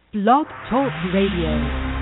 Blog Talk Radio.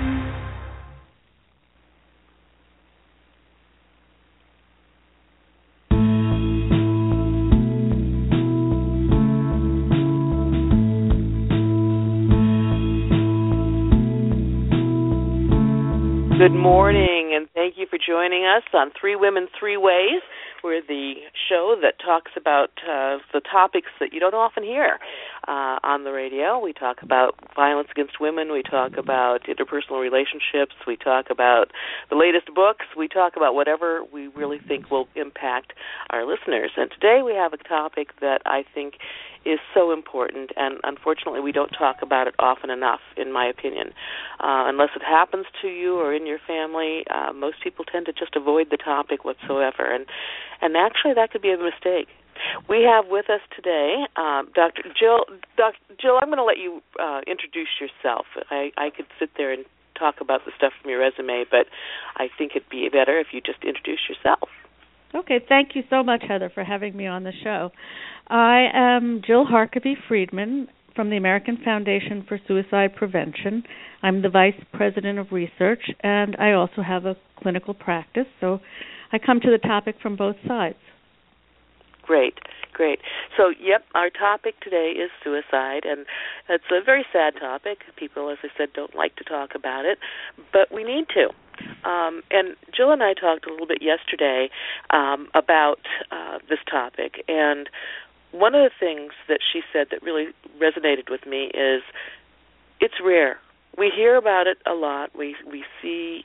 Good morning, and thank you for joining us on Three Women, Three Ways. We're the show that talks about the topics that you don't often hear on the radio. We talk about violence against women. We talk about interpersonal relationships. We talk about the latest books. We talk about whatever we really think will impact our listeners. And today we have a topic that I think is so important, and unfortunately we don't talk about it often enough, in my opinion. Unless it happens to you or in your family, most people tend to just avoid the topic whatsoever, and actually that could be a mistake. We have with us today Dr. Jill. Jill, I'm going to let you introduce yourself. I could sit there and talk about the stuff from your resume, but I think it'd be better if you just introduce yourself. Okay, thank you so much, Heather, for having me on the show. I am Jill Harkavy-Friedman from the American Foundation for Suicide Prevention. I'm the Vice President of Research, and I also have a clinical practice, so I come to the topic from both sides. Great. So, our topic today is suicide, and it's a very sad topic. People, as I said, don't like to talk about it, but we need to. And Jill and I talked a little bit yesterday about this topic, and one of the things that she said that really resonated with me is it's rare. We hear about it a lot. We see,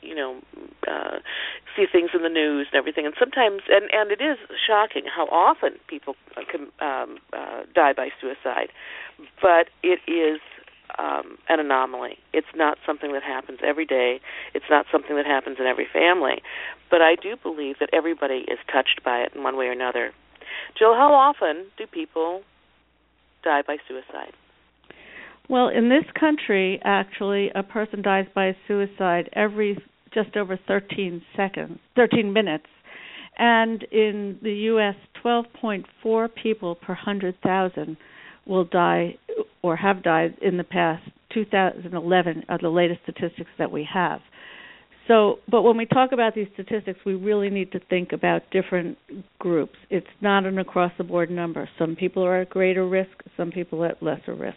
see things in the news and everything, and sometimes, and it is shocking how often people can die by suicide, but it is an anomaly. It's not something that happens every day. It's not something that happens in every family, but I do believe that everybody is touched by it in one way or another. Jill, how often do people die by suicide? Well, in this country, actually, a person dies by suicide every just over 13 minutes. And in the U.S., 12.4 people per 100,000 will die or have died in the past. 2011 are the latest statistics that we have. So, but when we talk about these statistics, we really need to think about different groups. It's not an across-the-board number. Some people are at greater risk, some people at lesser risk.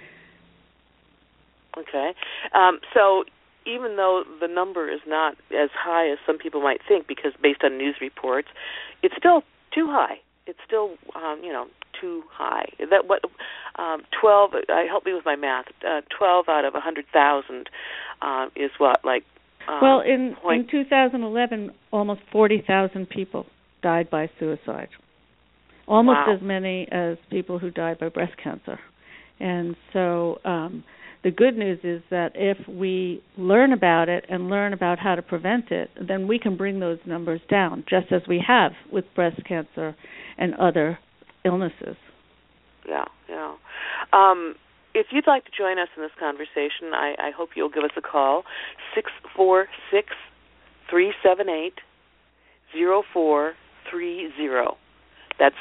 Okay. So even though the number is not as high as some people might think, because based on news reports, it's still too high. It's still, too high. That what 12? Help me with my math. 12 out of 100,000 is what, like? Well, in 2011, almost 40,000 people died by suicide. Almost Wow. as many as people who died by breast cancer. And so the good news is that if we learn about it and learn about how to prevent it, then we can bring those numbers down, just as we have with breast cancer and other illnesses. Yeah. If you'd like to join us in this conversation, I hope you'll give us a call, 646-378-0430. That's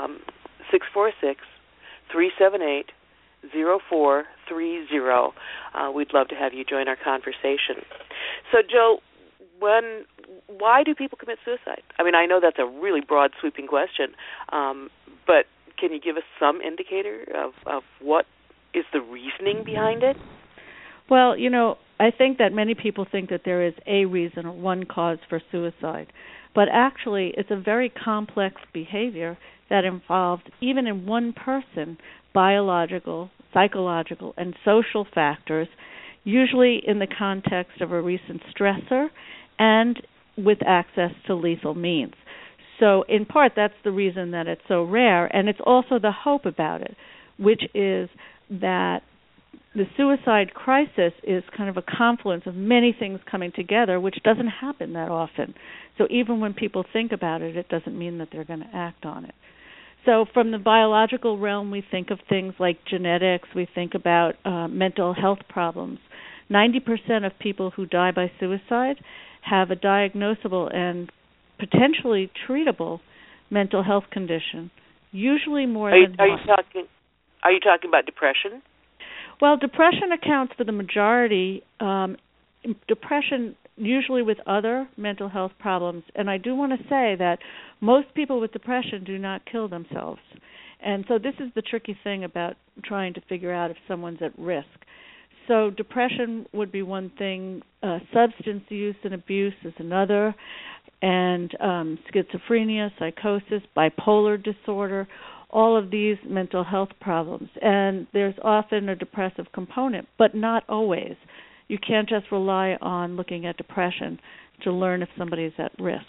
646-378-0430. We'd love to have you join our conversation. So, Joe, why do people commit suicide? I mean, I know that's a really broad, sweeping question, but can you give us some indicator of what is the reasoning behind it? Well, I think that many people think that there is a reason or one cause for suicide, but actually it's a very complex behavior that involves, even in one person, biological, psychological, and social factors, usually in the context of a recent stressor and with access to lethal means. So in part, that's the reason that it's so rare, and it's also the hope about it, which is that the suicide crisis is kind of a confluence of many things coming together, which doesn't happen that often. So even when people think about it, it doesn't mean that they're going to act on it. So from the biological realm, we think of things like genetics. We think about mental health problems. 90% of people who die by suicide have a diagnosable and potentially treatable mental health condition, usually more than one. Are you talking about depression? Well, depression accounts for the majority. Depression usually with other mental health problems. And I do want to say that most people with depression do not kill themselves. And so this is the tricky thing about trying to figure out if someone's at risk. So depression would be one thing, substance use and abuse is another, and schizophrenia, psychosis, bipolar disorder, all of these mental health problems. And there's often a depressive component, but not always. You can't just rely on looking at depression to learn if somebody's at risk.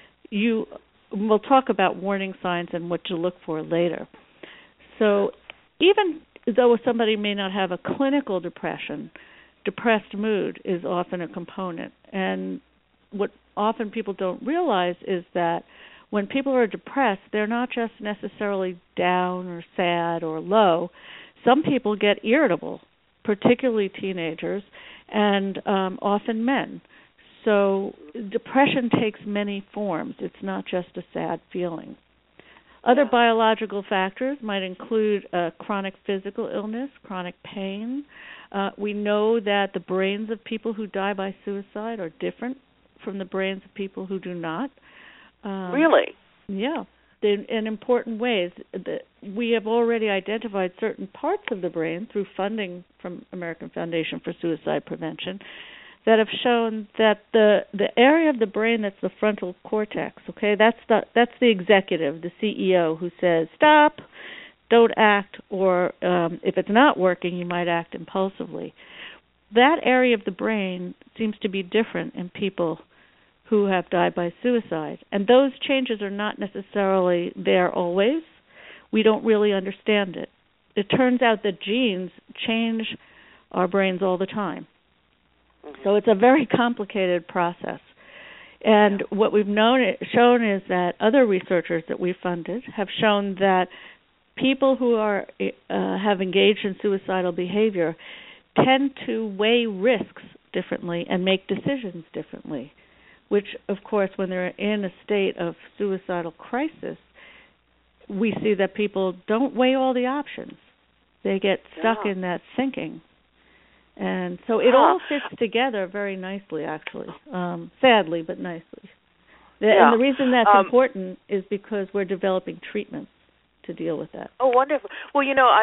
We'll talk about warning signs and what to look for later. So even though somebody may not have a clinical depression, depressed mood is often a component. And what often people don't realize is that when people are depressed, they're not just necessarily down or sad or low. Some people get irritable, particularly teenagers, and often men. So depression takes many forms. It's not just a sad feeling. Other biological factors might include chronic physical illness, chronic pain. We know that the brains of people who die by suicide are different from the brains of people who do not. Really? Yeah. In important ways. We have already identified certain parts of the brain through funding from American Foundation for Suicide Prevention that have shown that the area of the brain that's the frontal cortex, okay, that's the executive, the CEO, who says, stop, don't act, or if it's not working, you might act impulsively. That area of the brain seems to be different in people who have died by suicide. And those changes are not necessarily there always. We don't really understand it. It turns out that genes change our brains all the time. So it's a very complicated process. And what we've shown is that other researchers that we funded have shown that people who have engaged in suicidal behavior tend to weigh risks differently and make decisions differently, which, of course, when they're in a state of suicidal crisis, we see that people don't weigh all the options. They get stuck in that thinking. And so it all fits together very nicely, actually, sadly, but nicely. And the reason that's important is because we're developing treatments to deal with that. Oh, wonderful. Well,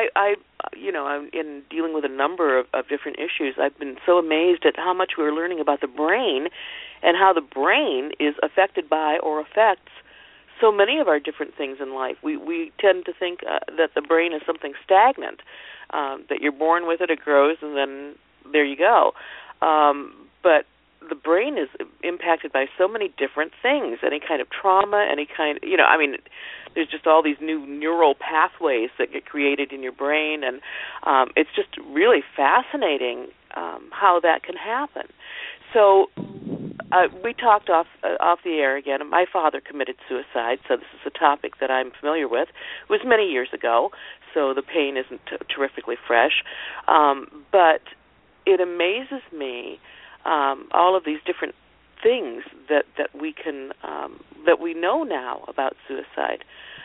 I'm in dealing with a number of different issues. I've been so amazed at how much we're learning about the brain and how the brain is affected by or affects so many of our different things in life. We tend to think that the brain is something stagnant, that you're born with it, it grows, and then there you go. But the brain is impacted by so many different things, any kind of trauma, there's just all these new neural pathways that get created in your brain, and it's just really fascinating how that can happen. So we talked off the air again. My father committed suicide, so this is a topic that I'm familiar with. It was many years ago, so the pain isn't terrifically fresh. But it amazes me all of these different things that we can that we know now about suicide.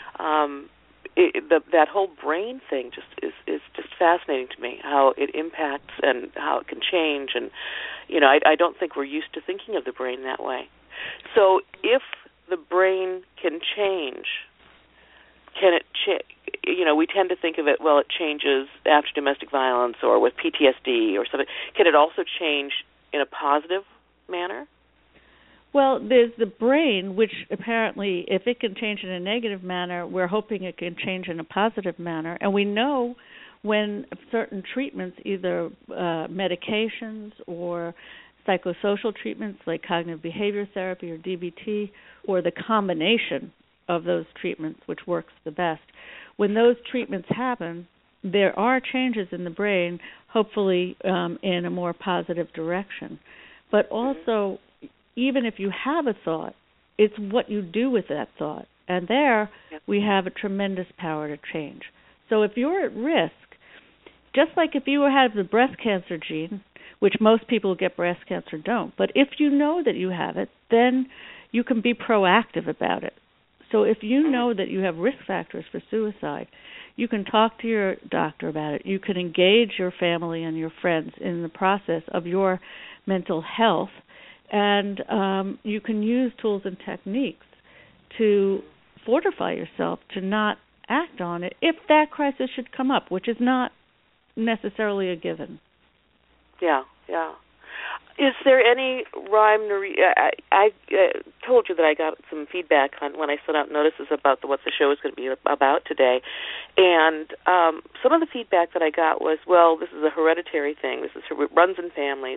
That whole brain thing is just fascinating to me, how it impacts and how it can change. And I don't think we're used to thinking of the brain that way. So if the brain can change, can it change? We tend to think of it, well, it changes after domestic violence or with PTSD or something. Can it also change in a positive manner? Well, there's the brain, which apparently, if it can change in a negative manner, we're hoping it can change in a positive manner. And we know when certain treatments, either medications or psychosocial treatments like cognitive behavior therapy or DBT, or the combination of those treatments, which works the best, when those treatments happen, there are changes in the brain, hopefully in a more positive direction. But also, even if you have a thought, it's what you do with that thought. And there we have a tremendous power to change. So if you're at risk, just like if you have the breast cancer gene, which most people who get breast cancer don't, but if you know that you have it, then you can be proactive about it. So if you know that you have risk factors for suicide, you can talk to your doctor about it. You can engage your family and your friends in the process of your mental health, and you can use tools and techniques to fortify yourself to not act on it if that crisis should come up, which is not necessarily a given. Yeah. Is there any rhyme or I told you that I got some feedback on when I sent out notices about what the show is going to be about today, and some of the feedback that I got was, well, this is a hereditary thing. It runs in families.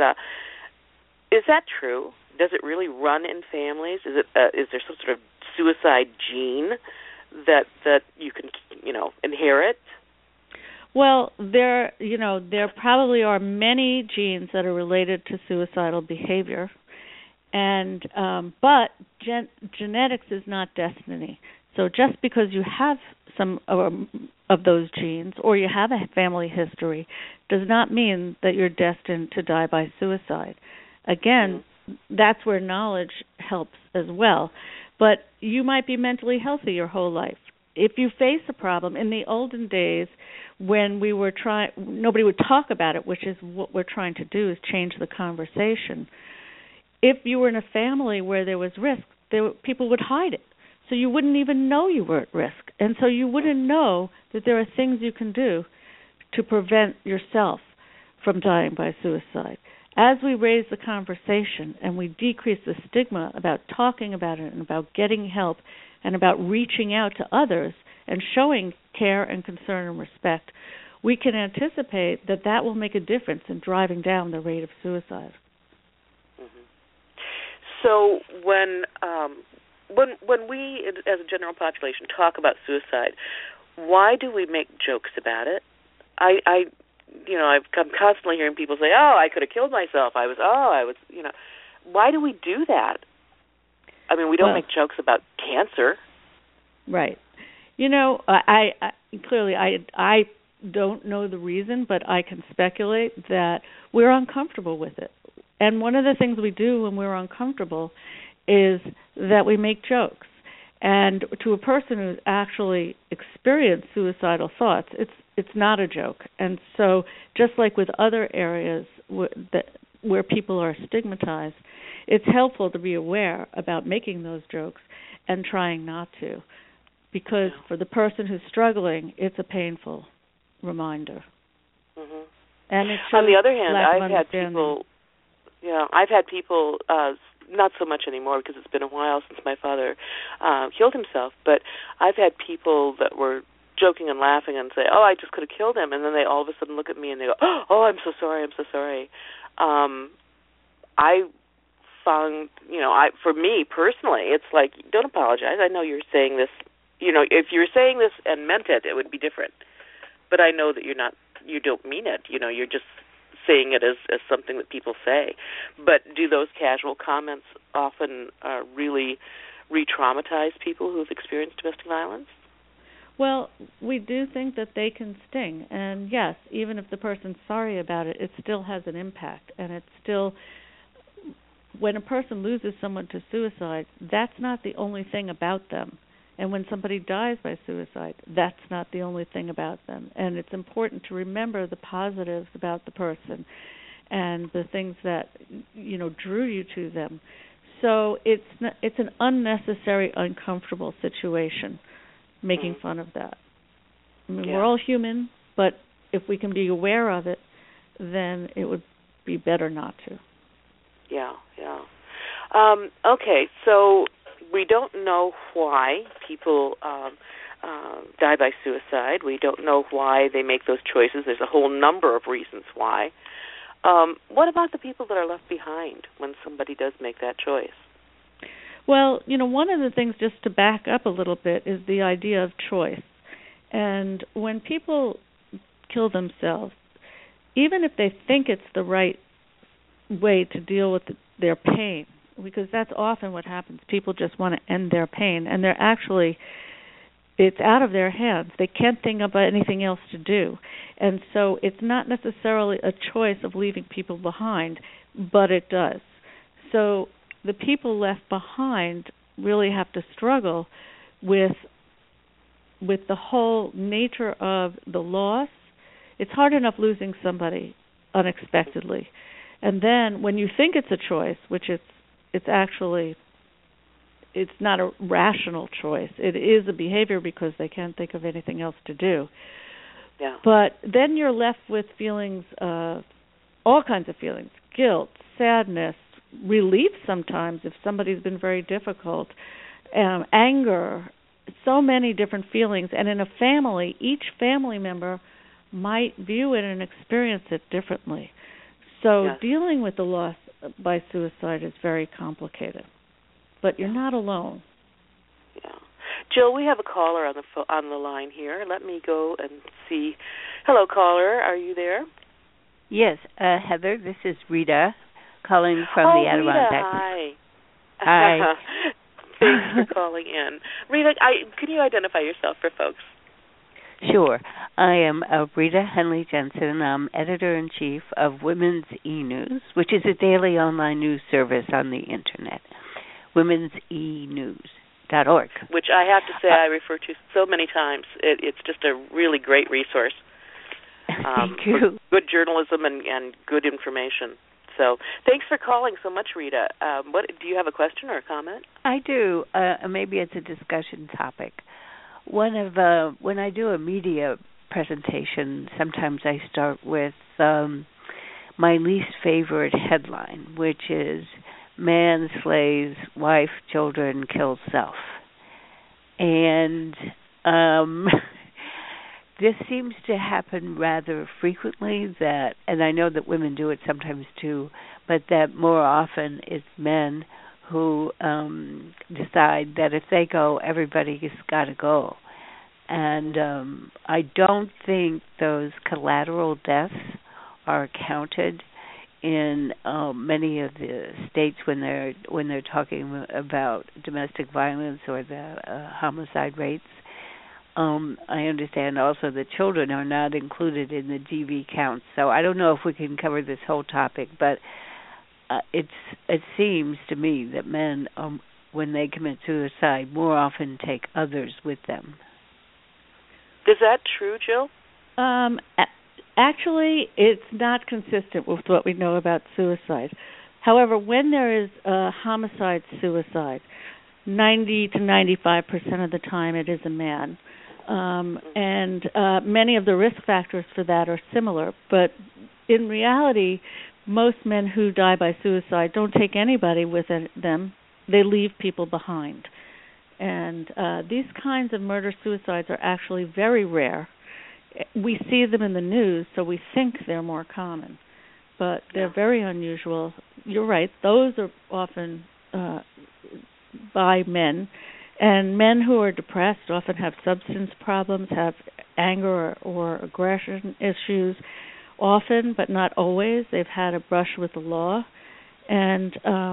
Is that true? Does it really run in families? Is there some sort of suicide gene that you can inherit? Well, there probably are many genes that are related to suicidal behavior, and but genetics is not destiny. So just because you have some of those genes or you have a family history does not mean that you're destined to die by suicide. Again, that's where knowledge helps as well. But you might be mentally healthy your whole life. If you face a problem, in the olden days when nobody would talk about it, which is what we're trying to do, is change the conversation. If you were in a family where there was risk, people would hide it. So you wouldn't even know you were at risk. And so you wouldn't know that there are things you can do to prevent yourself from dying by suicide. As we raise the conversation and we decrease the stigma about talking about it and about getting help and about reaching out to others and showing care and concern and respect, we can anticipate that will make a difference in driving down the rate of suicide. Mm-hmm. So when we, as a general population, talk about suicide, why do we make jokes about it? I'm constantly hearing people say, "Oh, I could have killed myself." Why do we do that? I mean, we don't make jokes about cancer. Right. I clearly don't know the reason, but I can speculate that we're uncomfortable with it. And one of the things we do when we're uncomfortable is that we make jokes. And to a person who's actually experienced suicidal thoughts, it's not a joke. And so just like with other areas where people are stigmatized, it's helpful to be aware about making those jokes and trying not to. Because for the person who's struggling, it's a painful reminder. Mm-hmm. And it on the other hand, I've had people, not so much anymore because it's been a while since my father killed himself, but I've had people that were joking and laughing and say, "Oh, I just could have killed him," and then they all of a sudden look at me and they go, "Oh, I'm so sorry. I found, for me personally, it's like, don't apologize. I know you're saying this. If you were saying this and meant it, it would be different. But I know that you don't mean it. You're just saying it as something that people say." But do those casual comments often really re-traumatize people who have experienced domestic violence? Well, we do think that they can sting. And yes, even if the person's sorry about it, it still has an impact. And it's still, when a person loses someone to suicide, that's not the only thing about them. And when somebody dies by suicide, that's not the only thing about them. And it's important to remember the positives about the person and the things that, drew you to them. So it's an unnecessary, uncomfortable situation, making fun of that. I mean, we're all human, but if we can be aware of it, then it would be better not to. Yeah. Okay, so we don't know why people die by suicide. We don't know why they make those choices. There's a whole number of reasons why. What about the people that are left behind when somebody does make that choice? Well, one of the things, just to back up a little bit, is the idea of choice. And when people kill themselves, even if they think it's the right way to deal with their pain, because that's often what happens. People just want to end their pain, and they're actually, it's out of their hands. They can't think about anything else to do. And so it's not necessarily a choice of leaving people behind, but it does. So the people left behind really have to struggle with with the whole nature of the loss, it's hard enough losing somebody unexpectedly. And then when you think it's a choice, which it's actually, it's not a rational choice. It is a behavior because they can't think of anything else to do. Yeah. But then you're left with feelings, all kinds of feelings, guilt, sadness, relief sometimes if somebody's been very difficult, anger, so many different feelings. And in a family, each family member might view it and experience it differently. So dealing with the loss by suicide is very complicated. But you're not alone. Yeah. Jill, we have a caller on the line here. Let me go and see. Hello, caller. Are you there? Yes, Heather, this is Rita calling from the Adirondacks. Rita, hi. Hi. Thanks for calling in. Rita, can you identify yourself for folks? Sure. I am Rita Henley Jensen. I'm editor-in-chief of Women's E-News, which is a daily online news service on the Internet, women'senews.org. Which I have to say I refer to so many times. It's just a really great resource. Thank you. For good journalism and good information. So thanks for calling so much, Rita. What do you have a question or a comment? I do. Maybe it's a discussion topic. When I do a media presentation, sometimes I start with my least favorite headline, which is "Man slays wife, children, kills self." And this seems to happen rather frequently, and I know that women do it sometimes too, but that more often it's men who decide that if they go, everybody's got to go. And I don't think those collateral deaths are counted in many of the states when they're talking about domestic violence or the homicide rates. I understand also that children are not included in the DV counts. So I don't know if we can cover this whole topic, but it seems to me that men, when they commit suicide, more often take others with them. Is that true, Jill? Actually, it's not consistent with what we know about suicide. However, when there is a homicide-suicide, 90 to 95% of the time it is a man. And many of the risk factors for that are similar. But in reality, most men who die by suicide don't take anybody with them. They leave people behind. And these kinds of murder-suicides are actually very rare. We see them in the news, so we think they're more common. But they're very unusual. You're right. Those are often by men. And men who are depressed often have substance problems, have anger or aggression issues. Often, but not always, they've had a brush with the law. And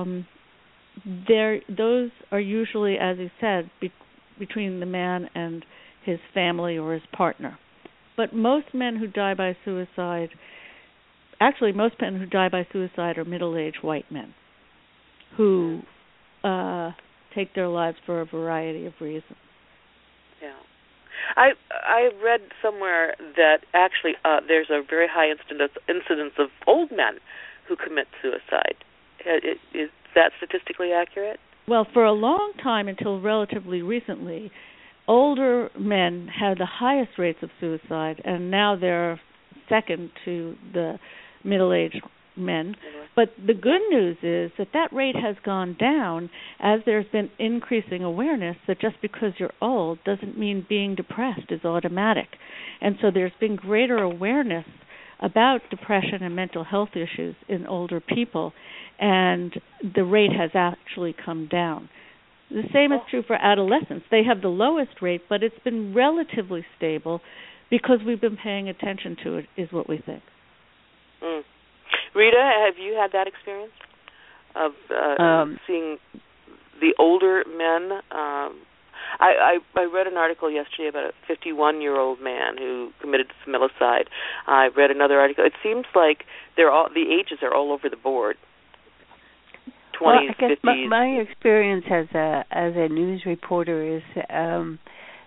those are usually, as you said, between the man and his family or his partner. But most men who die by suicide, actually most men who die by suicide are middle-aged white men who take their lives for a variety of reasons. Yeah. I read somewhere that actually there's a very high incidence of old men who commit suicide. Is that statistically accurate? Well, for a long time, until relatively recently, older men had the highest rates of suicide, and now they're second to the middle-aged men. But the good news is that rate has gone down as there's been increasing awareness that just because you're old doesn't mean being depressed is automatic. And so there's been greater awareness about depression and mental health issues in older people, and the rate has actually come down. The same is true for adolescents. They have the lowest rate, but it's been relatively stable because we've been paying attention to it, is what we think. Mm. Rita, have you had that experience of seeing the older men? I read an article yesterday about a 51-year-old man who committed suicide. I read another article. It seems like the ages are all over the board. 20s, well, I guess 50s. My experience as a news reporter is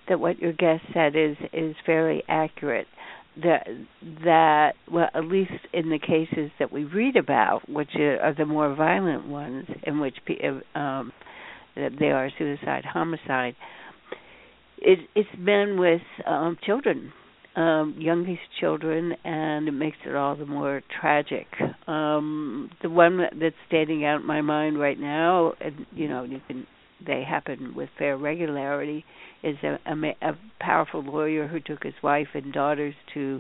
that what your guest said is fairly accurate. That well, at least in the cases that we read about, which are the more violent ones, in which that they are suicide, homicide, it's men with children, youngest children, and it makes it all the more tragic. The one that's standing out in my mind right now, and they happen with fair regularity, is a powerful lawyer who took his wife and daughters to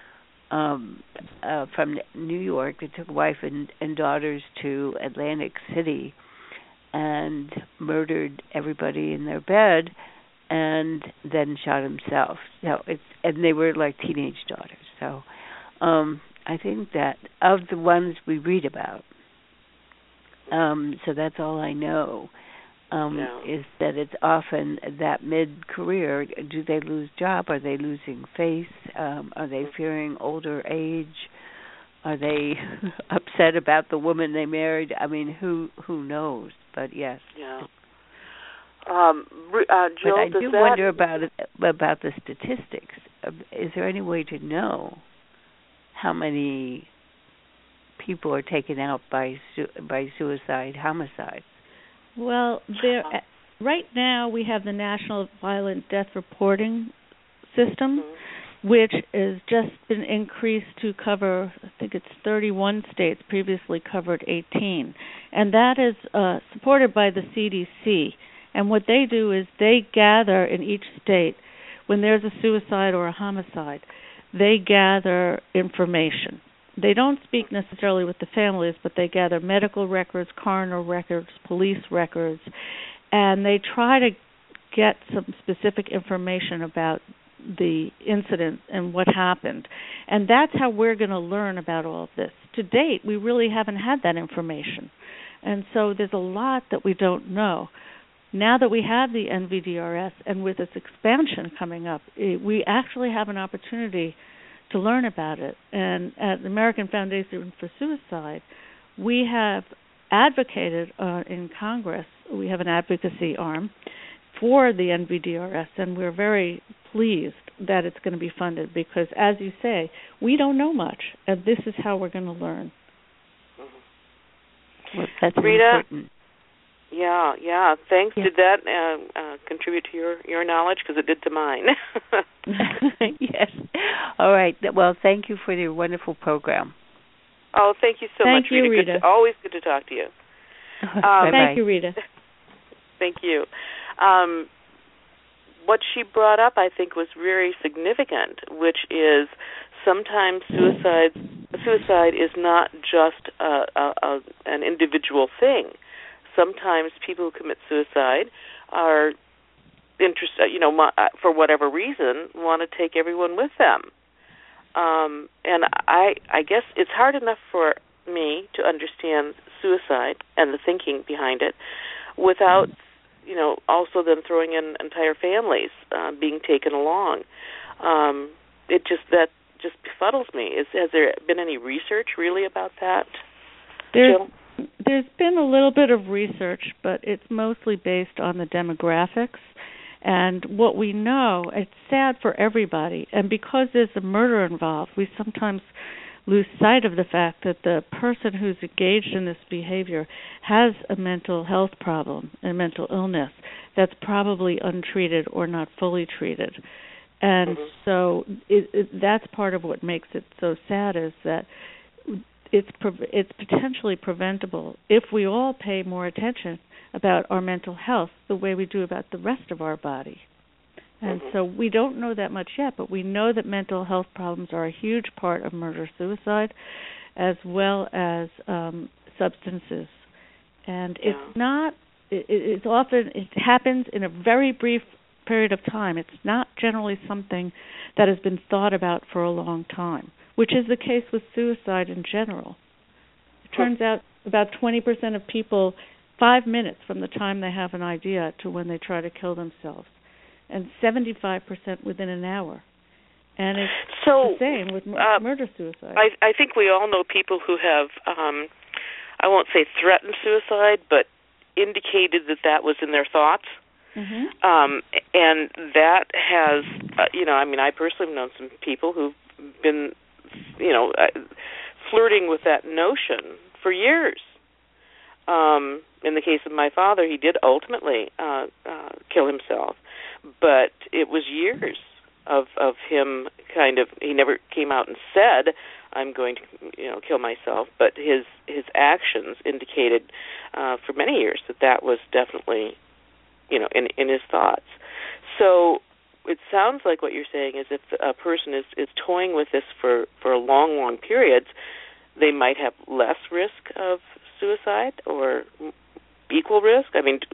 from New York. They took wife and daughters to Atlantic City and murdered everybody in their bed, and then shot himself. So and they were like teenage daughters. So I think that of the ones we read about, so that's all I know. Is that it's often that mid-career, do they lose job? Are they losing face? Are they fearing older age? Are they upset about the woman they married? I mean, who knows? But yes. Yeah. Jill, but I do wonder about the statistics. Is there any way to know how many people are taken out by suicide, homicide? Well, right now we have the National Violent Death Reporting System, which has just been increased to cover, I think it's 31 states, previously covered 18. And that is supported by the CDC. And what they do is they gather in each state, when there's a suicide or a homicide, they gather information. They don't speak necessarily with the families, but they gather medical records, coroner records, police records, and they try to get some specific information about the incident and what happened. And that's how we're going to learn about all of this. To date, we really haven't had that information. And so there's a lot that we don't know. Now that we have the NVDRS and with its expansion coming up, we actually have an opportunity to learn about it. And at the American Foundation for Suicide, we have advocated in Congress, we have an advocacy arm for the NVDRS, and we're very pleased that it's going to be funded because, as you say, we don't know much, and this is how we're going to learn. Well, that's Rita, important. Yeah. Thanks. Yeah. Did that contribute to your knowledge? Because it did to mine. Yes. All right. Well, thank you for your wonderful program. Oh, thank you so much, Rita. Rita. Always good to talk to you. Thank you, Rita. Thank you. What she brought up, I think, was very significant, which is sometimes suicide is not just an individual thing. Sometimes people who commit suicide are interested, for whatever reason, want to take everyone with them. And I guess it's hard enough for me to understand suicide and the thinking behind it without, also then throwing in entire families being taken along. That just befuddles me. Has there been any research really about that, Jill? There's been a little bit of research, but it's mostly based on the demographics. And what we know, it's sad for everybody. And because there's a murder involved, we sometimes lose sight of the fact that the person who's engaged in this behavior has a mental health problem, a mental illness that's probably untreated or not fully treated. And so that's part of what makes it so sad, is that it's potentially preventable if we all pay more attention about our mental health the way we do about the rest of our body. And so we don't know that much yet, but we know that mental health problems are a huge part of murder-suicide, as well as substances. And it happens in a very brief period of time. It's not generally something that has been thought about for a long time, which is the case with suicide in general. It turns out about 20% of people, 5 minutes from the time they have an idea to when they try to kill themselves, and 75% within an hour. And it's the same with murder-suicide. I think we all know people who have, I won't say threatened suicide, but indicated that was in their thoughts. And that has, I personally have known some people who've been, flirting with that notion for years. In the case of my father, he did ultimately kill himself, but it was years of him he never came out and said, I'm going to, kill myself, but his actions indicated for many years that was definitely, in his thoughts. So it sounds like what you're saying is if a person is toying with this for long, long periods, they might have less risk of suicide or equal risk.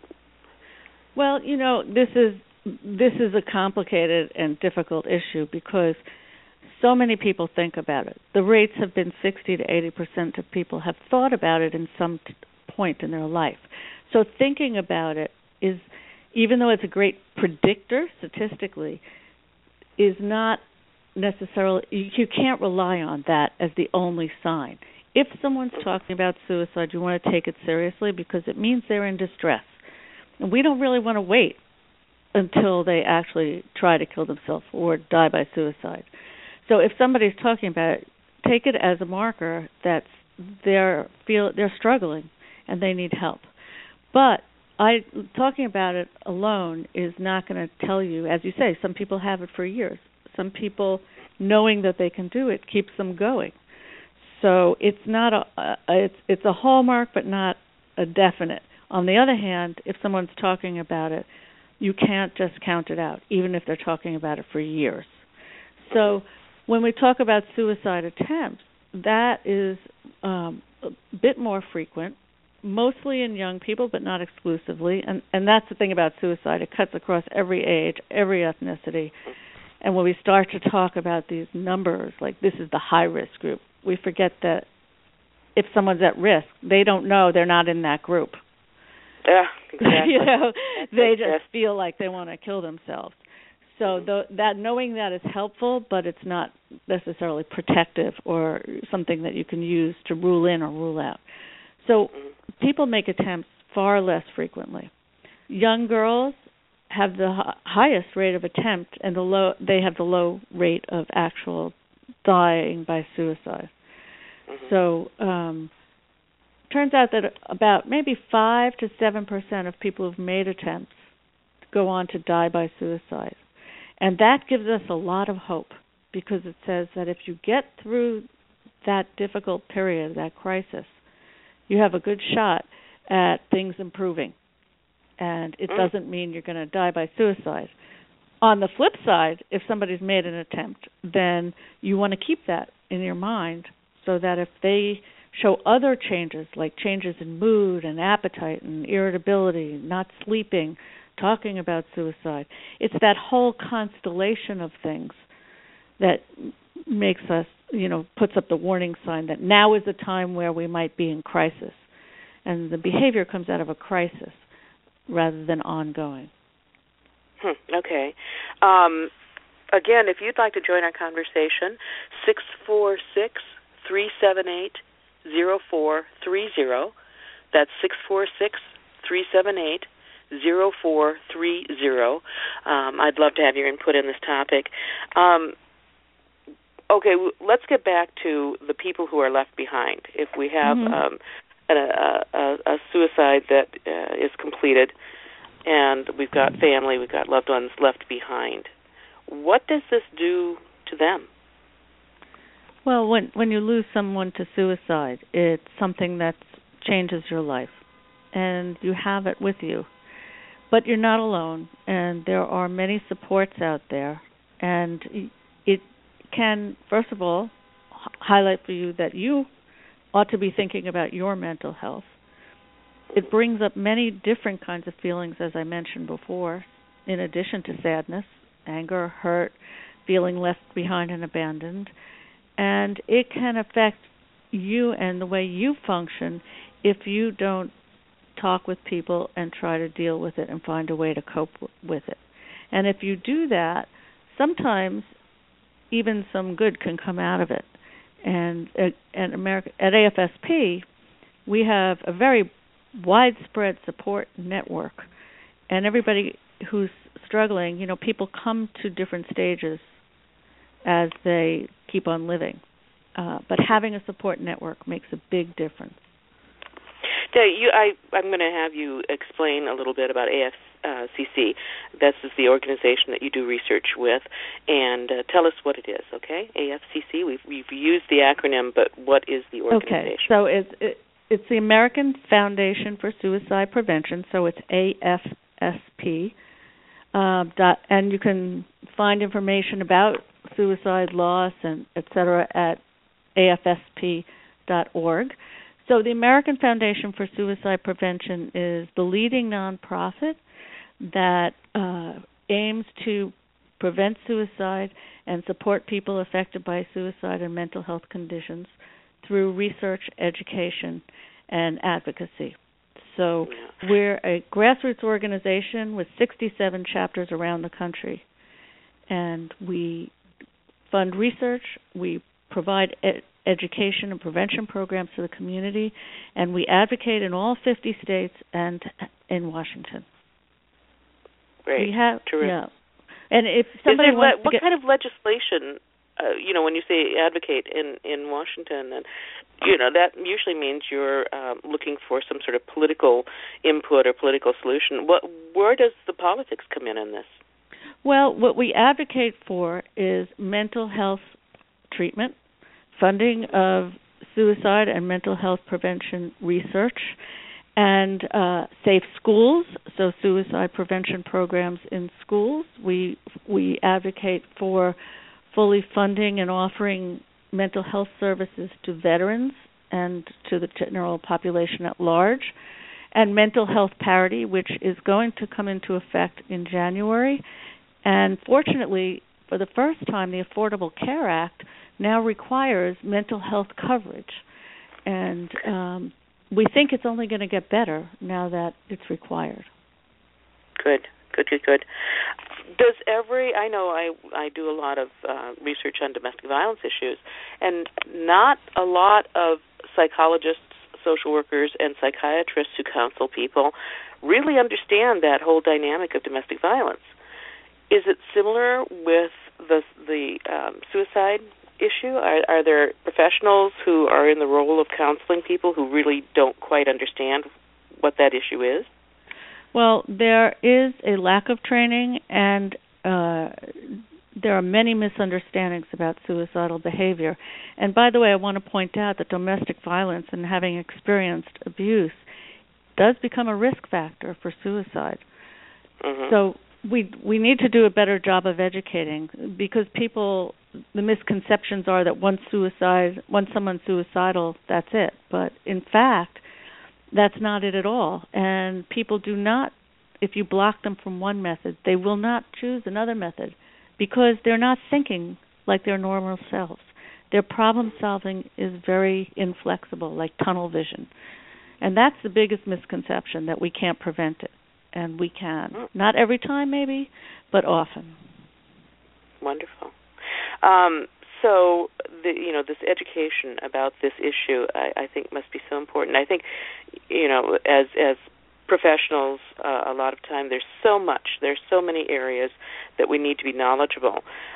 Well, this is a complicated and difficult issue because so many people think about it. The rates have been 60 to 80% of people have thought about it in some point in their life. So thinking about it is, even though it's a great predictor statistically, is not necessarily, you can't rely on that as the only sign. If someone's talking about suicide, you want to take it seriously because it means they're in distress. And we don't really want to wait until they actually try to kill themselves or die by suicide. So if somebody's talking about it, take it as a marker that they're struggling and they need help. But talking about it alone is not going to tell you, as you say, some people have it for years. Some people, knowing that they can do it, keeps them going. So it's not it's a hallmark, but not a definite. On the other hand, if someone's talking about it, you can't just count it out, even if they're talking about it for years. So when we talk about suicide attempts, that is a bit more frequent, mostly in young people, but not exclusively. And that's the thing about suicide. It cuts across every age, every ethnicity. And when we start to talk about these numbers, like this is the high-risk group, we forget that if someone's at risk, they don't know they're not in that group. Yeah, exactly. They just feel like they want to kill themselves. So that knowing that is helpful, but it's not necessarily protective or something that you can use to rule in or rule out. So people make attempts far less frequently. Young girls have the highest rate of attempt, and they have the low rate of actual dying by suicide. So turns out that about maybe 5 to 7% of people who've made attempts go on to die by suicide. And that gives us a lot of hope because it says that if you get through that difficult period, that crisis, you have a good shot at things improving. And it doesn't mean you're going to die by suicide. On the flip side, if somebody's made an attempt, then you want to keep that in your mind so that if they show other changes, like changes in mood and appetite and irritability, not sleeping, talking about suicide, it's that whole constellation of things that makes us, puts up the warning sign that now is the time where we might be in crisis. And the behavior comes out of a crisis rather than ongoing. Okay. Again, if you'd like to join our conversation, 646-378-0430. That's 646-378-0430. I'd love to have your input in this topic. Okay, let's get back to the people who are left behind. If we have a suicide that is completed, and we've got family, we've got loved ones left behind, what does this do to them? Well, when you lose someone to suicide, it's something that changes your life, and you have it with you. But you're not alone, and there are many supports out there, and it can, first of all, highlight for you that you ought to be thinking about your mental health. It brings up many different kinds of feelings, as I mentioned before, in addition to sadness, anger, hurt, feeling left behind and abandoned. And it can affect you and the way you function if you don't talk with people and try to deal with it and find a way to cope with it. And if you do that, sometimes even some good can come out of it. And at AFSP, we have a very widespread support network, and everybody who's struggling, people come to different stages as they keep on living. But having a support network makes a big difference. I'm going to have you explain a little bit about AFCC. This is the organization that you do research with, and tell us what it is, okay? AFCC, we've used the acronym, but what is the organization? Okay, so it's the American Foundation for Suicide Prevention, so it's AFSP, and you can find information about suicide loss and et cetera at afsp.org. So the American Foundation for Suicide Prevention is the leading nonprofit that aims to prevent suicide and support people affected by suicide and mental health conditions through research, education, and advocacy. So we're a grassroots organization with 67 chapters around the country, and we fund research, we provide education and prevention programs to the community, and we advocate in all 50 states and in Washington. Great. Terrific. Yeah. And if somebody wants what kind of legislation, when you say advocate in Washington, and that usually means you're looking for some sort of political input or political solution. Where does the politics come in this? Well, what we advocate for is mental health treatment, funding of suicide and mental health prevention research, and safe schools, so suicide prevention programs in schools. We advocate for fully funding and offering mental health services to veterans and to the general population at large, and mental health parity, which is going to come into effect in January. And fortunately, for the first time, the Affordable Care Act now requires mental health coverage. And we think it's only going to get better now that it's required. Good. I know I do a lot of research on domestic violence issues, and not a lot of psychologists, social workers, and psychiatrists who counsel people really understand that whole dynamic of domestic violence. Is it similar with the suicide issue? Are there professionals who are in the role of counseling people who really don't quite understand what that issue is? Well, there is a lack of training, and there are many misunderstandings about suicidal behavior. And by the way, I want to point out that domestic violence and having experienced abuse does become a risk factor for suicide. Mm-hmm. So we need to do a better job of educating, because the misconceptions are that once someone's suicidal, that's it. But in fact, that's not it at all. And people do not, if you block them from one method, they will not choose another method because they're not thinking like their normal selves. Their problem solving is very inflexible, like tunnel vision. And that's the biggest misconception, that we can't prevent it. And we can. Not every time, maybe, but often. Wonderful. So, this education about this issue, I think, must be so important. I think, as professionals, a lot of time there's so many areas that we need to be knowledgeable,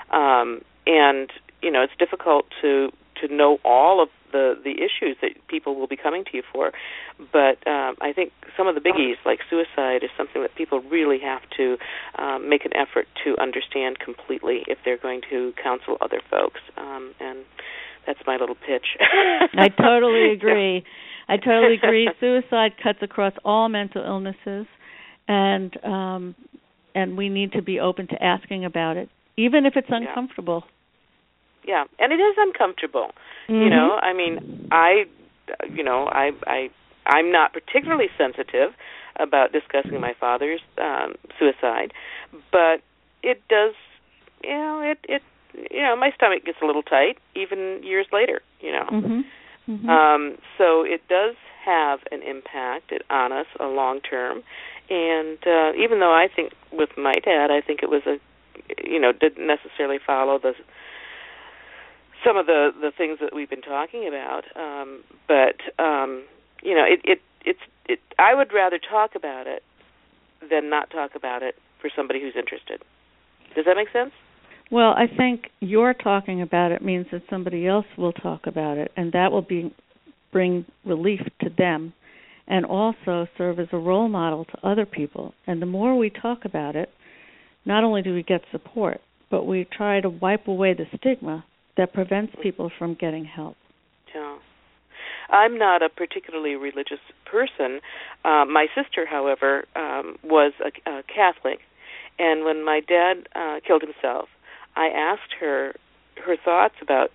and it's difficult to know all of the issues that people will be coming to you for. But I think some of the biggies, like suicide, is something that people really have to make an effort to understand completely if they're going to counsel other folks. And that's my little pitch. I totally agree. Suicide cuts across all mental illnesses, and we need to be open to asking about it, even if it's uncomfortable. Yeah, and it is uncomfortable. Mm-hmm. I mean, I'm not particularly sensitive about discussing my father's suicide, but it does, my stomach gets a little tight even years later, Mm-hmm. Mm-hmm. So it does have an impact on us long term, and even though I think with my dad, I think it was didn't necessarily follow some of the things that we've been talking about, but I would rather talk about it than not talk about it for somebody who's interested. Does that make sense? Well, I think you're talking about it means that somebody else will talk about it, and that will bring relief to them and also serve as a role model to other people. And the more we talk about it, not only do we get support, but we try to wipe away the stigma that prevents people from getting help. Yeah. I'm not a particularly religious person. My sister, however, was a Catholic, and when my dad killed himself, I asked her thoughts about,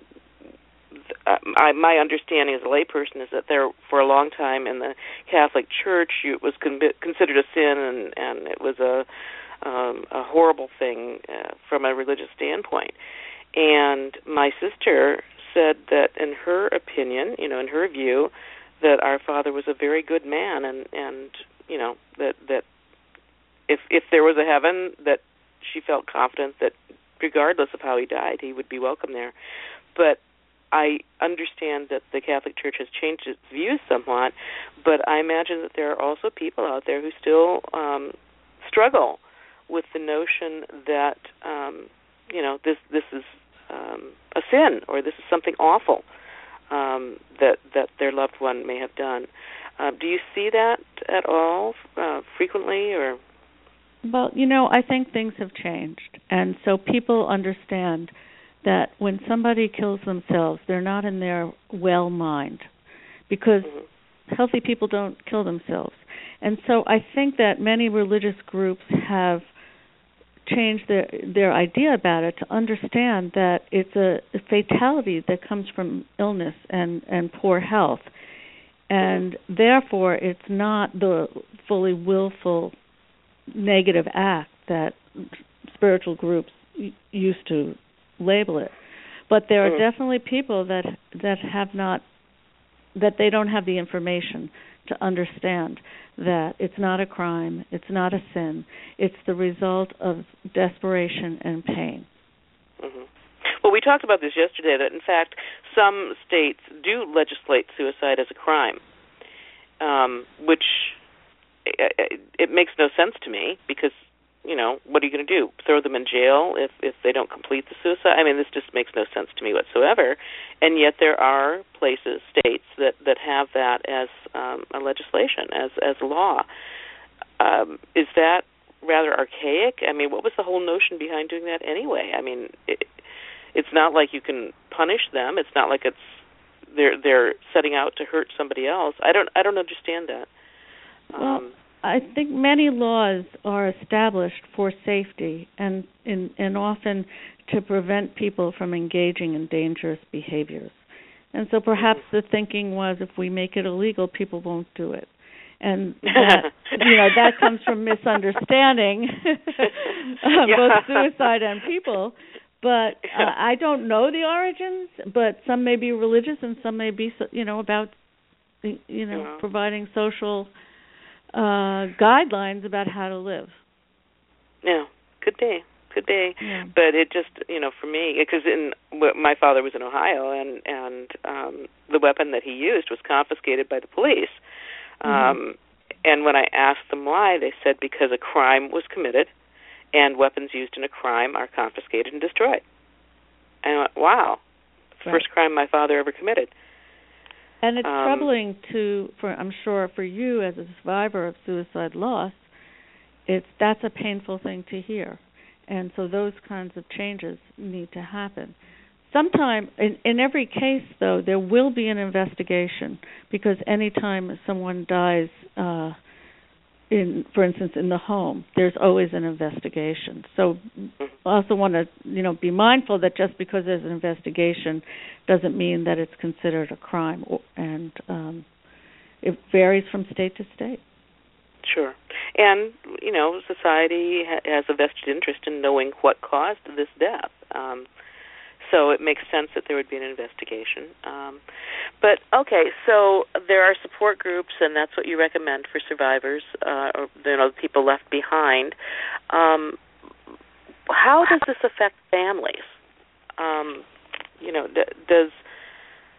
my understanding as a layperson is that there, for a long time in the Catholic Church, it was considered a sin, and it was a horrible thing from a religious standpoint. And my sister said that in her opinion, in her view, that our father was a very good man, and that if there was a heaven, that she felt confident that regardless of how he died, he would be welcome there. But I understand that the Catholic Church has changed its views somewhat, but I imagine that there are also people out there who still struggle with the notion that this is a sin, or this is something awful that their loved one may have done. Do you see that at all frequently, or? Well, I think things have changed, and so people understand that when somebody kills themselves, they're not in their well mind, because healthy people don't kill themselves. And so I think that many religious groups have changed their idea about it to understand that it's a fatality that comes from illness and poor health, and therefore it's not the fully willful negative act that spiritual groups used to label it. But there are definitely people that they don't have the information to understand that it's not a crime, it's not a sin, it's the result of desperation and pain. Mm-hmm. Well, we talked about this yesterday, that in fact some states do legislate suicide as a crime, which it makes no sense to me, because what are you going to do? Throw them in jail if they don't complete the suicide? I mean, this just makes no sense to me whatsoever. And yet there are states that have that as a legislation, as a law. Is that rather archaic? I mean, what was the whole notion behind doing that anyway? I mean, it's not like you can punish them. It's not like they're setting out to hurt somebody else. I don't understand that. Well, I think many laws are established for safety and often to prevent people from engaging in dangerous behaviors. And so perhaps the thinking was, if we make it illegal, people won't do it. And that, that comes from misunderstanding both suicide and people. But I don't know the origins, but some may be religious and some may be, about, providing social guidelines about how to live. Yeah, could be. Yeah. But it just, for me, because my father was in Ohio, and the weapon that he used was confiscated by the police. And when I asked them why, they said because a crime was committed, and weapons used in a crime are confiscated and destroyed. And I went, wow, first crime my father ever committed. And it's troubling I'm sure for you as a survivor of suicide loss, that's a painful thing to hear. And so those kinds of changes need to happen. Sometime, in every case, though, there will be an investigation, because any time someone dies, for instance, in the home, there's always an investigation. So I also want to, be mindful that just because there's an investigation doesn't mean that it's considered a crime, and it varies from state to state. Sure. And, society has a vested interest in knowing what caused this death. So it makes sense that there would be an investigation. But, okay, so there are support groups, and that's what you recommend for survivors, or people left behind. How does this affect families? Does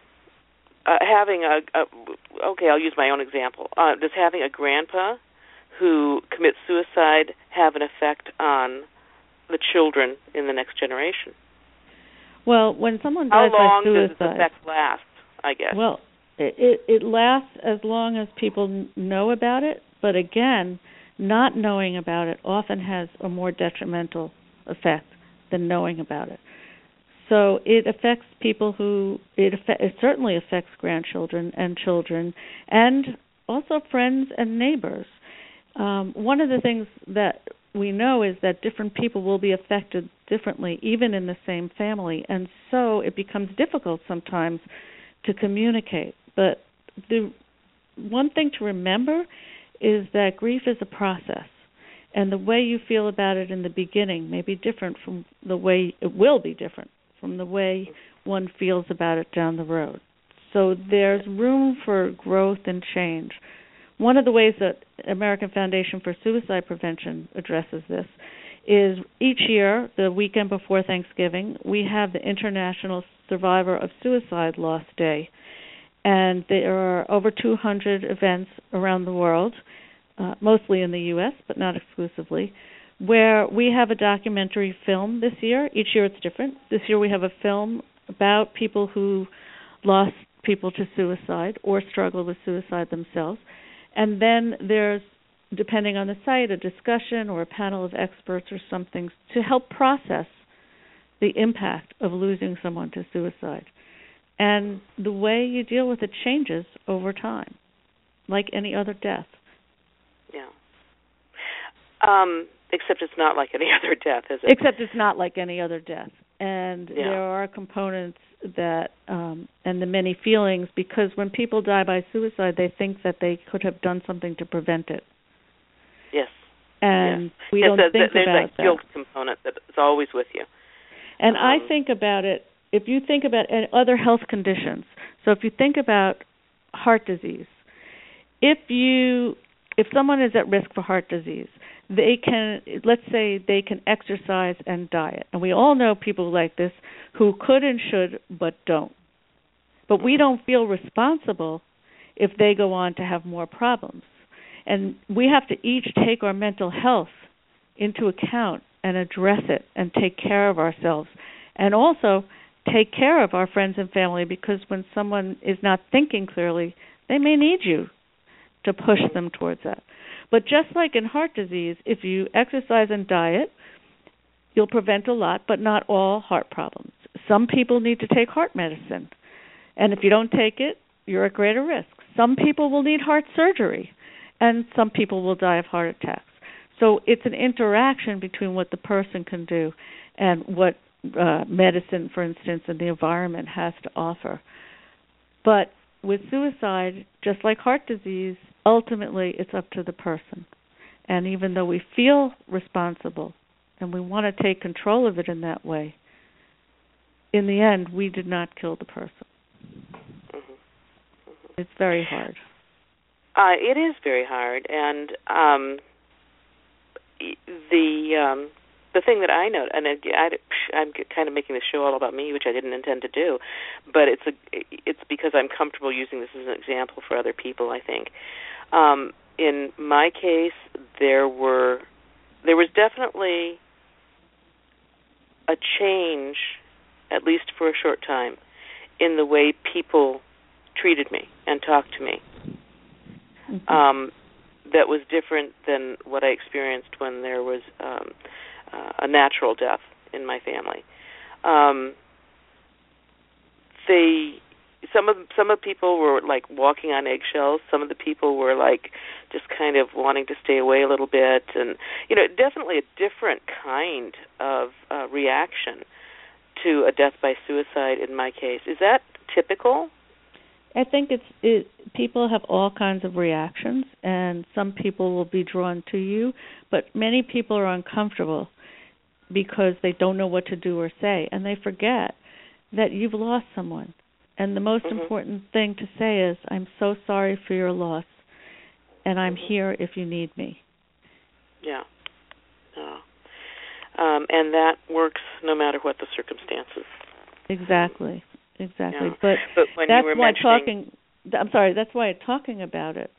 having I'll use my own example. Does having a grandpa who commit suicide have an effect on the children in the next generation? Well, when someone dies by suicide... How long does this effect last, I guess? Well, it lasts as long as people know about it, but again, not knowing about it often has a more detrimental effect than knowing about it. So it affects people it certainly affects grandchildren and children, and also friends and neighbors. One of the things that we know is that different people will be affected differently, even in the same family, and so it becomes difficult sometimes to communicate. But the one thing to remember is that grief is a process, and the way you feel about it in the beginning may be different from the way it will be different from the way one feels about it down the road. So there's room for growth and change. One of the ways that American Foundation for Suicide Prevention addresses this is each year, the weekend before Thanksgiving, we have the International Survivor of Suicide Loss Day. And there are over 200 events around the world, mostly in the U.S., but not exclusively, where we have a documentary film this year. Each year it's different. This year we have a film about people who lost people to suicide or struggle with suicide themselves. And then there's, depending on the site, a discussion or a panel of experts or something to help process the impact of losing someone to suicide. And the way you deal with it changes over time, like any other death. Yeah. Except it's not like any other death, is it? Except it's not like any other death. And there are components that, and the many feelings, because when people die by suicide, they think that they could have done something to prevent it. Yes. And we don't think about that. There's that guilt component that's always with you. And I think about it, if you think about other health conditions, so if you think about heart disease, if someone is at risk for heart disease, they can, let's say they can exercise and diet. And we all know people like this who could and should but don't. But we don't feel responsible if they go on to have more problems. And we have to each take our mental health into account and address it and take care of ourselves. And also take care of our friends and family, because when someone is not thinking clearly, they may need you to push them towards that. But just like in heart disease, if you exercise and diet, you'll prevent a lot, but not all heart problems. Some people need to take heart medicine, and if you don't take it, you're at greater risk. Some people will need heart surgery, and some people will die of heart attacks. So it's an interaction between what the person can do and what medicine, for instance, and the environment has to offer. But with suicide, just like heart disease, ultimately it's up to the person. And even though we feel responsible and we want to take control of it in that way, in the end, we did not kill the person. Mm-hmm. Mm-hmm. It's very hard. It is very hard, and the thing that I know, and I'm kind of making the show all about me, which I didn't intend to do, but it's because I'm comfortable using this as an example for other people, I think. In my case, there was definitely a change, at least for a short time, in the way people treated me and talked to me. Mm-hmm. That was different than what I experienced when there was a natural death in my family. Some of people were like walking on eggshells. Some of the people were like just kind of wanting to stay away a little bit, and definitely a different kind of reaction to a death by suicide in my case. Is that typical? I think people have all kinds of reactions, and some people will be drawn to you, but many people are uncomfortable because they don't know what to do or say, and they forget that you've lost someone. And the most important thing to say is, I'm so sorry for your loss, and I'm here if you need me. Yeah. And that works no matter what the circumstances. Exactly. Yeah. But when that's you were why mentioning... that's why talking about it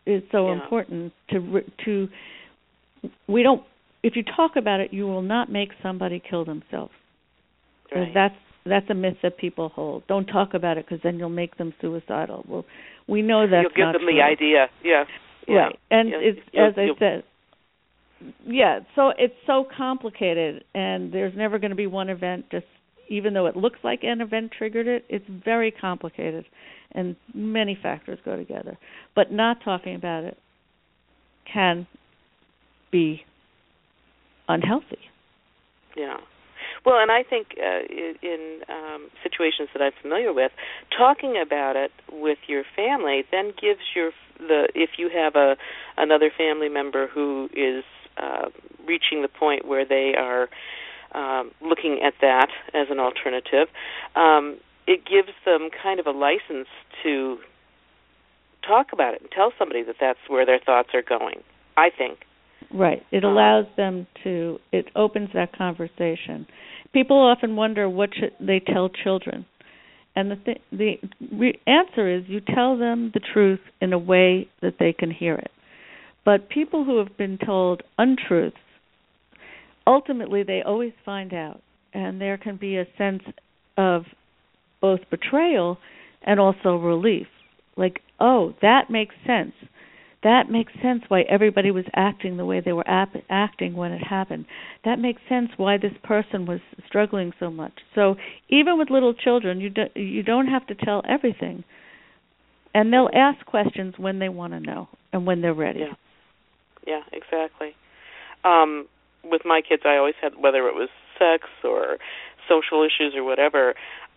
is so important to we don't. If you talk about it, you will not make somebody kill themselves. Right. That's a myth that people hold. Don't talk about it because then you'll make them suicidal. Well, we know that's you'll give not them true. the idea. Yeah. Right. And as I said, so it's so complicated, and there's never going to be one event. Just even though it looks like an event triggered it, it's very complicated, and many factors go together. But not talking about it can be unhealthy. Yeah. Well, and I think in situations that I'm familiar with, talking about it with your family then gives if you have another family member who is reaching the point where they are looking at that as an alternative, it gives them kind of a license to talk about it and tell somebody that that's where their thoughts are going, I think. Right. It allows them to, it opens that conversation. People often wonder what should they tell children. And the answer is you tell them the truth in a way that they can hear it. But people who have been told untruths, ultimately they always find out. And there can be a sense of both betrayal and also relief. Like, oh, that makes sense. That makes sense why everybody was acting the way they were acting when it happened. That makes sense why this person was struggling so much. So even with little children, you don't have to tell everything. And they'll ask questions when they want to know and when they're ready. Yeah, exactly. With my kids, I always had, whether it was sex or social issues or whatever,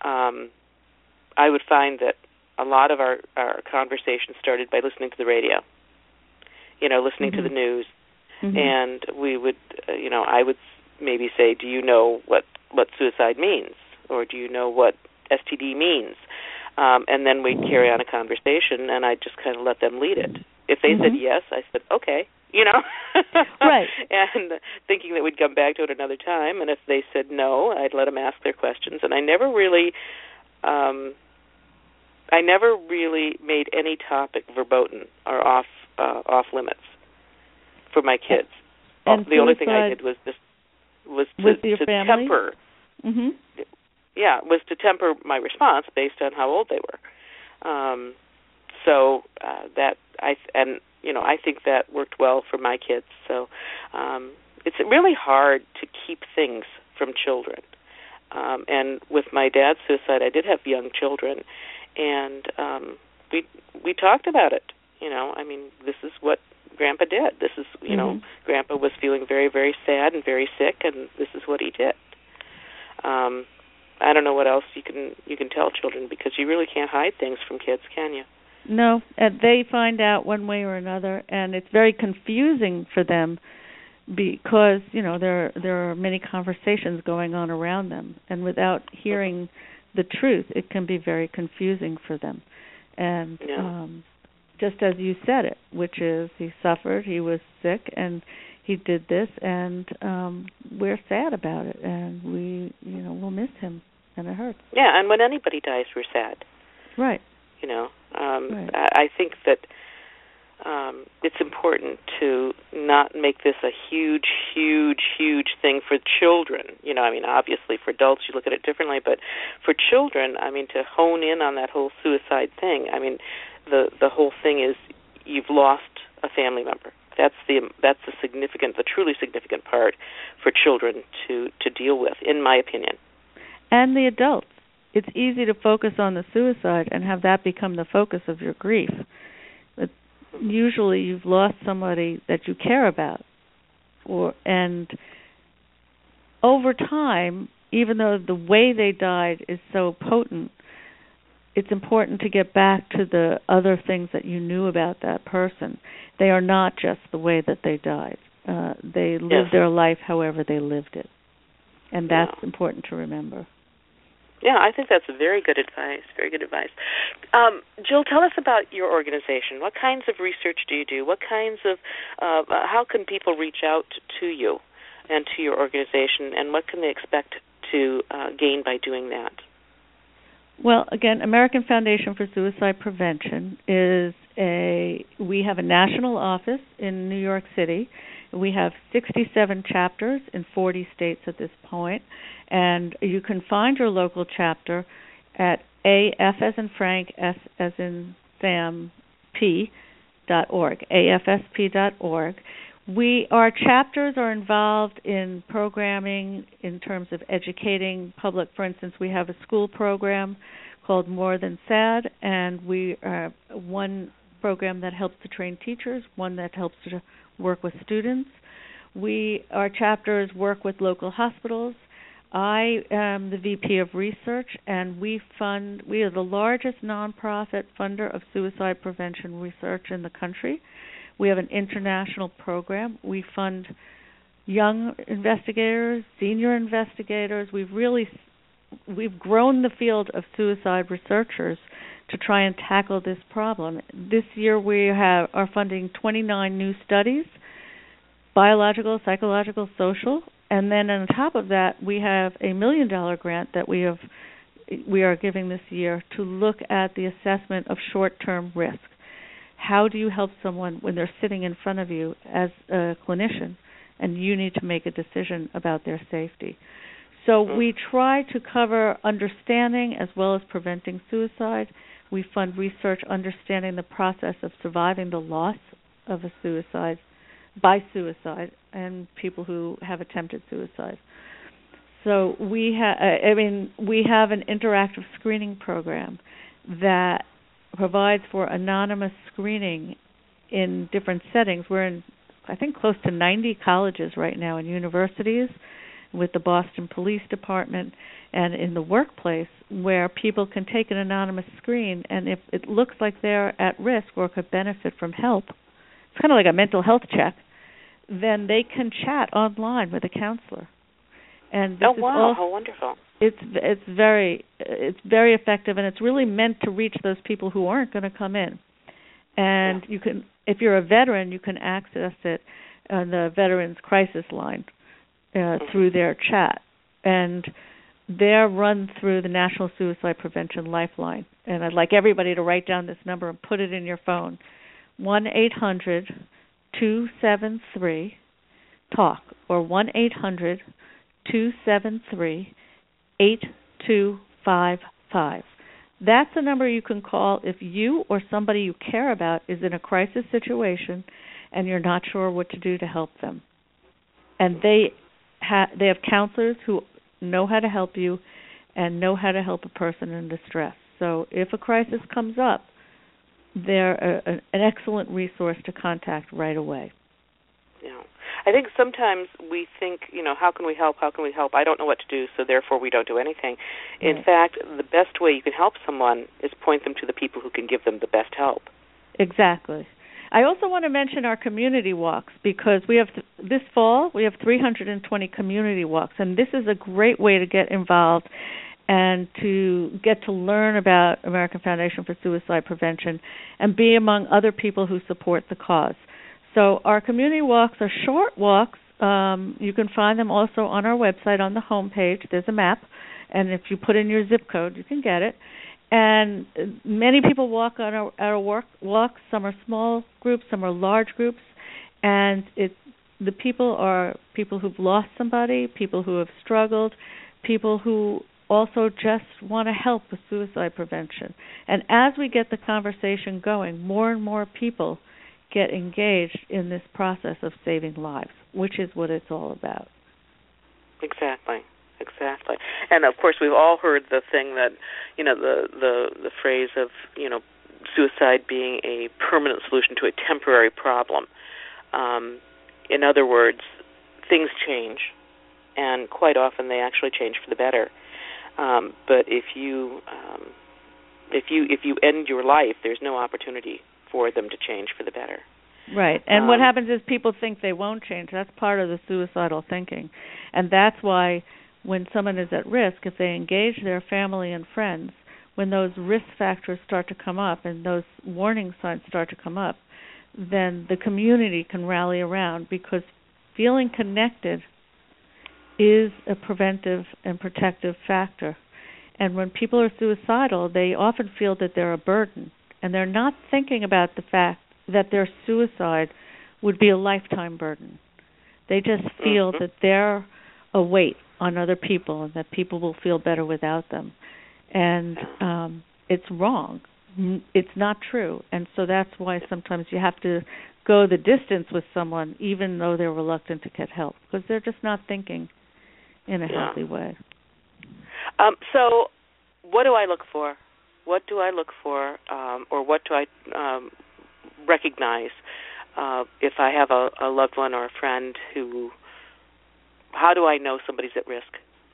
I would find that a lot of our conversations started by listening to the radio. Listening to the news, and we would, I would maybe say, do you know what suicide means, or do you know what STD means? And then we'd carry on a conversation, and I'd just kind of let them lead it. If they said yes, I said, okay, Right. And thinking that we'd come back to it another time, and if they said no, I'd let them ask their questions, and I never really made any topic verboten or off limits for my kids. And the only thing I did was to temper. Mm-hmm. Yeah, was to temper my response based on how old they were. I think that worked well for my kids. So it's really hard to keep things from children. And with my dad's suicide, I did have young children, and we talked about it. This is what Grandpa did. This is, Grandpa was feeling very, very sad and very sick, and this is what he did. I don't know what else you can tell children, because you really can't hide things from kids, can you? No, and they find out one way or another, and it's very confusing for them because there are many conversations going on around them, and without hearing the truth, it can be very confusing for them. And just as you said it, which is he suffered, he was sick, and he did this, and we're sad about it, and we'll miss him, and it hurts. Yeah, and when anybody dies, we're sad. Right. Right. I think that it's important to not make this a huge, huge, huge thing for children. Obviously for adults you look at it differently, but for children, to hone in on that whole suicide thing, the whole thing is you've lost a family member. That's the truly significant part for children to deal with, in my opinion. And the adults. It's easy to focus on the suicide and have that become the focus of your grief. But usually you've lost somebody that you care about. And over time, even though the way they died is so potent, it's important to get back to the other things that you knew about that person. They are not just the way that they died. They lived their life however they lived it. And that's important to remember. Yeah, I think that's very good advice, very good advice. Jill, tell us about your organization. What kinds of research do you do? What kinds of, how can people reach out to you and to your organization, and what can they expect to gain by doing that? Well, again, American Foundation for Suicide Prevention we have a national office in New York City. We have 67 chapters in 40 states at this point, and you can find your local chapter at AF as in Frank, S as in Sam, P.org, AFSP.org. Our chapters are involved in programming in terms of educating public. For instance, we have a school program called More Than Sad, and we have one program that helps to train teachers, one that helps to work with students. Our chapters work with local hospitals. I am the VP of Research, and we are the largest nonprofit funder of suicide prevention research in the country. We have an international program. We fund young investigators, senior investigators. We've grown the field of suicide researchers to try and tackle this problem. This year we are funding 29 new studies, biological, psychological, social, and then on top of that we have a $1 million grant that we are giving this year to look at the assessment of short-term risk. How do you help someone when they're sitting in front of you as a clinician and you need to make a decision about their safety? So we try to cover understanding as well as preventing suicide. We fund research understanding the process of surviving the loss of a suicide by suicide and people who have attempted suicide. So we have an interactive screening program that provides for anonymous screening in different settings. We're in, I think, close to 90 colleges right now and universities, with the Boston Police Department, and in the workplace, where people can take an anonymous screen, and if it looks like they're at risk or could benefit from help, it's kind of like a mental health check, then they can chat online with a counselor. And this how wonderful. It's very effective, and it's really meant to reach those people who aren't going to come in. And you can, if you're a veteran, you can access it on the Veterans Crisis Line through their chat, and they're run through the National Suicide Prevention Lifeline. And I'd like everybody to write down this number and put it in your phone: 1-800-273-TALK, or 1-800-273-8255. That's the number you can call if you or somebody you care about is in a crisis situation and you're not sure what to do to help them. And they have counselors who know how to help you and know how to help a person in distress. So if a crisis comes up, they're an excellent resource to contact right away. Yeah. I think sometimes we think, how can we help? How can we help? I don't know what to do, so therefore we don't do anything. In fact, the best way you can help someone is point them to the people who can give them the best help. Exactly. I also want to mention our community walks, because we have this fall we have 320 community walks, and this is a great way to get involved and to get to learn about American Foundation for Suicide Prevention and be among other people who support the cause. So our community walks are short walks. You can find them also on our website on the homepage. There's a map, and if you put in your zip code, you can get it. And many people walk on our walks. Some are small groups, some are large groups, and the people are people who've lost somebody, people who have struggled, people who also just want to help with suicide prevention. And as we get the conversation going, more and more people get engaged in this process of saving lives, which is what it's all about. Exactly. And of course we've all heard the thing that, the phrase of, suicide being a permanent solution to a temporary problem. In other words, things change, and quite often they actually change for the better. But if you end your life, there's no opportunity for them to change for the better. Right. And what happens is people think they won't change. That's part of the suicidal thinking. And that's why when someone is at risk, if they engage their family and friends, when those risk factors start to come up and those warning signs start to come up, then the community can rally around, because feeling connected is a preventive and protective factor. And when people are suicidal, they often feel that they're a burden, and they're not thinking about the fact that their suicide would be a lifetime burden. They just feel that they're a weight on other people and that people will feel better without them. And it's wrong. It's not true. And so that's why sometimes you have to go the distance with someone even though they're reluctant to get help, because they're just not thinking in a healthy way. So what do I look for? What do I look for, or what do I recognize if I have a loved one or a friend who, how do I know somebody's at risk?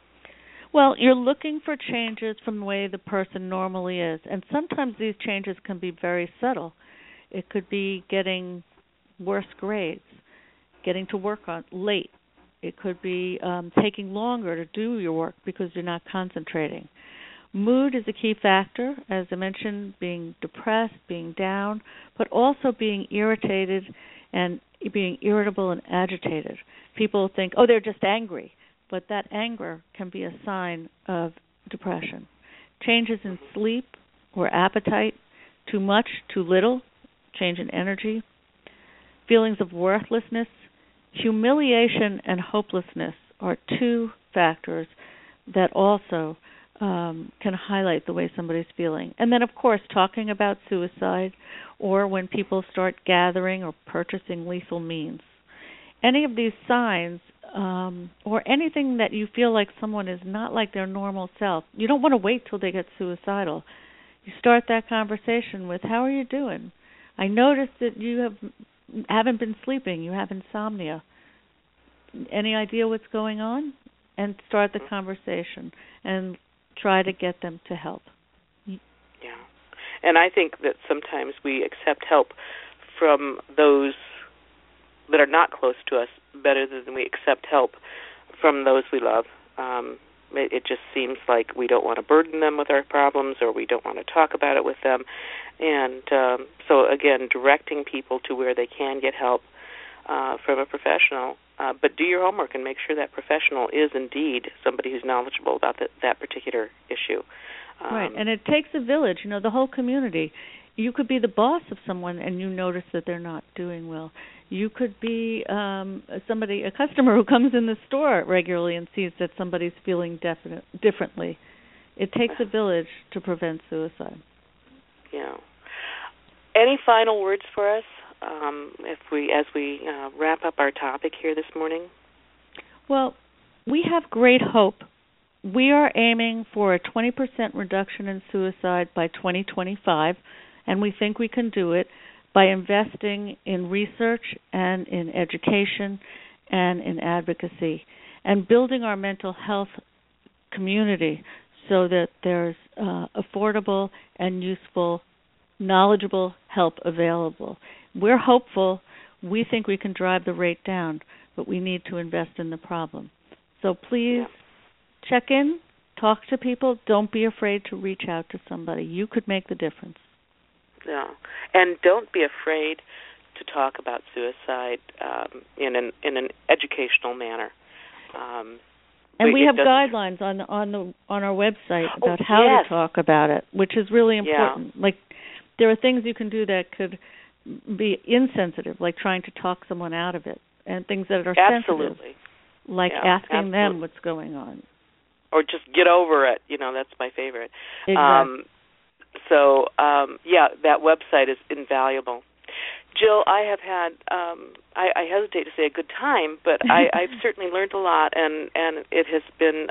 Well, you're looking for changes from the way the person normally is, and sometimes these changes can be very subtle. It could be getting worse grades, getting to work on late. It could be taking longer to do your work because you're not concentrating. Mood is a key factor, as I mentioned, being depressed, being down, but also being irritated and being irritable and agitated. People think, oh, they're just angry, but that anger can be a sign of depression. Changes in sleep or appetite, too much, too little, change in energy, feelings of worthlessness, humiliation and hopelessness are two factors that also can highlight the way somebody's feeling. And then, of course, talking about suicide or when people start gathering or purchasing lethal means. Any of these signs or anything that you feel like someone is not like their normal self, you don't want to wait till they get suicidal. You start that conversation with, how are you doing? I noticed that you haven't been sleeping. You have insomnia. Any idea what's going on? And start the conversation and try to get them to help. Yeah. And I think that sometimes we accept help from those that are not close to us better than we accept help from those we love. It just seems like we don't want to burden them with our problems, or we don't want to talk about it with them. And so, again, directing people to where they can get help from a professional. But do your homework and make sure that professional is indeed somebody who's knowledgeable about that particular issue. Right, and it takes a village, the whole community. You could be the boss of someone and you notice that they're not doing well. You could be a customer who comes in the store regularly and sees that somebody's feeling differently. It takes a village to prevent suicide. Yeah. Any final words for us as we wrap up our topic here this morning? Well, we have great hope. We are aiming for a 20% reduction in suicide by 2025, and we think we can do it by investing in research and in education and in advocacy and building our mental health community so that there's affordable and useful, knowledgeable help available. We're hopeful. We think we can drive the rate down, but we need to invest in the problem. So please check in, talk to people. Don't be afraid to reach out to somebody. You could make the difference. Yeah, and don't be afraid to talk about suicide in an educational manner. And we have guidelines on our website about how to talk about it, which is really important. Yeah. Like, there are things you can do that could be insensitive, like trying to talk someone out of it, and things that are sensitive, like asking them what's going on. Or just get over it. That's my favorite. Exactly. That website is invaluable. Jill, I have had, I hesitate to say a good time, but I've certainly learned a lot, and it has been,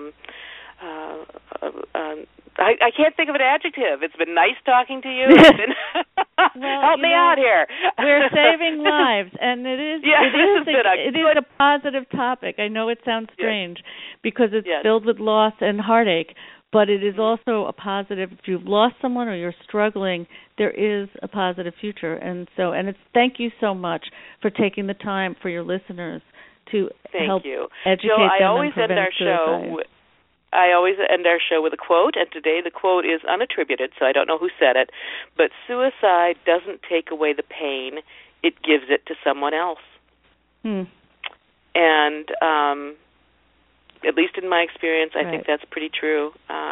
I can't think of an adjective. It's been nice talking to you. It's been help me out here. We're saving lives, and it is a positive topic. I know it sounds strange because it's filled with loss and heartache, but it is also a positive. If you've lost someone or you're struggling, there is a positive future. And it's thank you so much for taking the time for your listeners to help educate Jill, them I always and prevent suicide. I always end our show with a quote, and today the quote is unattributed, so I don't know who said it, but suicide doesn't take away the pain, it gives it to someone else. And At least in my experience, I think that's pretty true.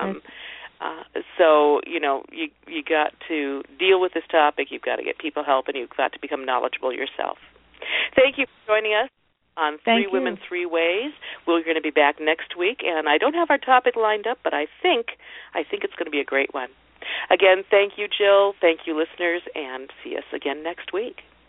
So, you got to deal with this topic. You've got to get people help, and you've got to become knowledgeable yourself. Thank you for joining us on Three Women, Three Ways. We're going to be back next week, and I don't have our topic lined up, but I think it's going to be a great one. Again, thank you, Jill. Thank you, listeners, and see us again next week.